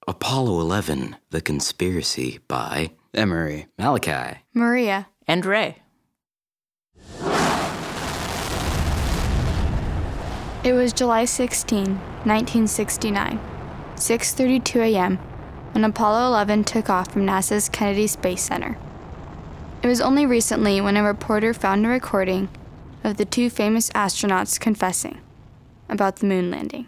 Apollo 11, The Conspiracy by Emery, Malachi, Maria, and Ray. It was July 16, 1969, 6:32 a.m., when Apollo 11 took off from NASA's Kennedy Space Center. It was only recently when a reporter found a recording of the two famous astronauts confessing about the moon landing.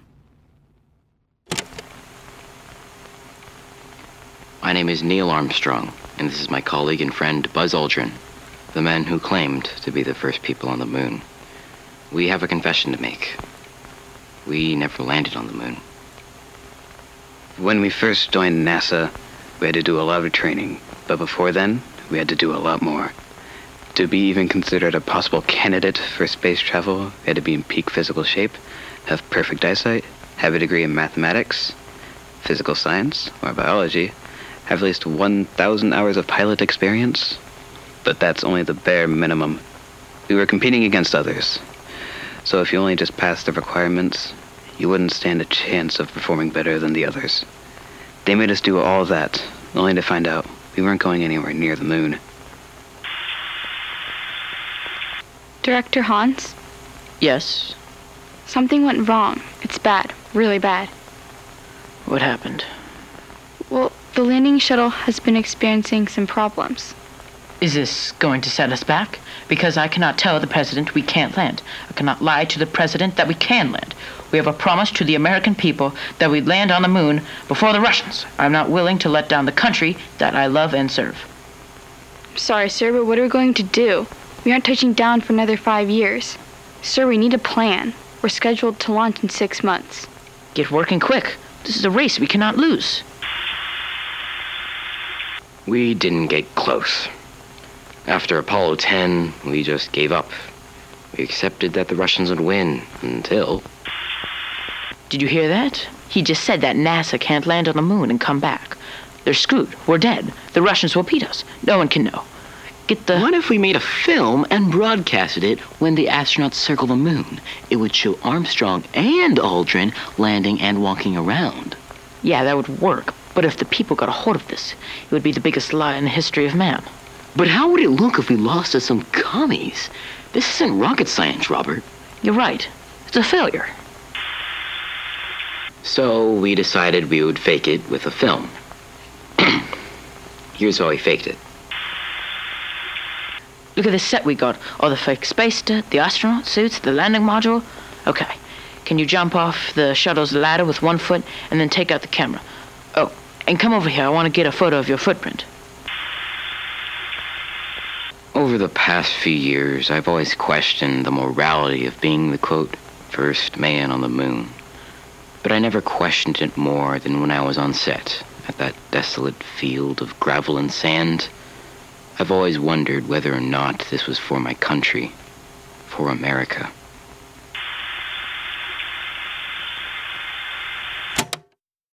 My name is Neil Armstrong, and this is my colleague and friend Buzz Aldrin, the men who claimed to be the first people on the moon. We have a confession to make. We never landed on the moon. when we first joined NASA, we had to do a lot of training, but before then, we had to do a lot more. To be even considered a possible candidate for space travel, we had to be in peak physical shape, have perfect eyesight, have a degree in mathematics, physical science, or biology, have at least 1,000 hours of pilot experience. But that's only the bare minimum. We were competing against others. So if you only just passed the requirements, you wouldn't stand a chance of performing better than the others. They made us do all that, only to find out we weren't going anywhere near the moon. Director Hans, Yes? something went wrong. It's bad, really bad. What happened? Well, the landing shuttle has been experiencing some problems. Is this going to set us back? Because I cannot tell the president we can't land. I cannot lie to the president that we can land. We have a promise to the American people that we'd land on the moon before the Russians. I'm not willing to let down the country that I love and serve. Sorry, sir, but what are we going to do? We aren't touching down for another 5 years. Sir, we need a plan. We're scheduled to launch in 6 months. Get working quick. This is a race we cannot lose. We didn't get close. After Apollo 10, we just gave up. We accepted that the Russians would win until... Did you hear that? He just said that NASA can't land on the moon and come back. They're screwed. We're dead. The Russians will beat us. No one can know. Get the... What if we made a film and broadcasted it when the astronauts circle the moon? It would show Armstrong and Aldrin landing and walking around. Yeah, that would work. But if the people got a hold of this, it would be the biggest lie in the history of man. But how would it look if we lost to some commies? This isn't rocket science, Robert. You're right. It's a failure. So we decided we would fake it with a film. Here's how we faked it. Look at this set we got. All the fake space stuff, the astronaut suits, the landing module. Okay. Can you jump off the shuttle's ladder with 1 foot and then take out the camera? Oh, and come over here. I want to get a photo of your footprint. Over the past few years, I've always questioned the morality of being the, quote, first man on the moon. But I never questioned it more than when I was on set, at that desolate field of gravel and sand. I've always wondered whether or not this was for my country, for America.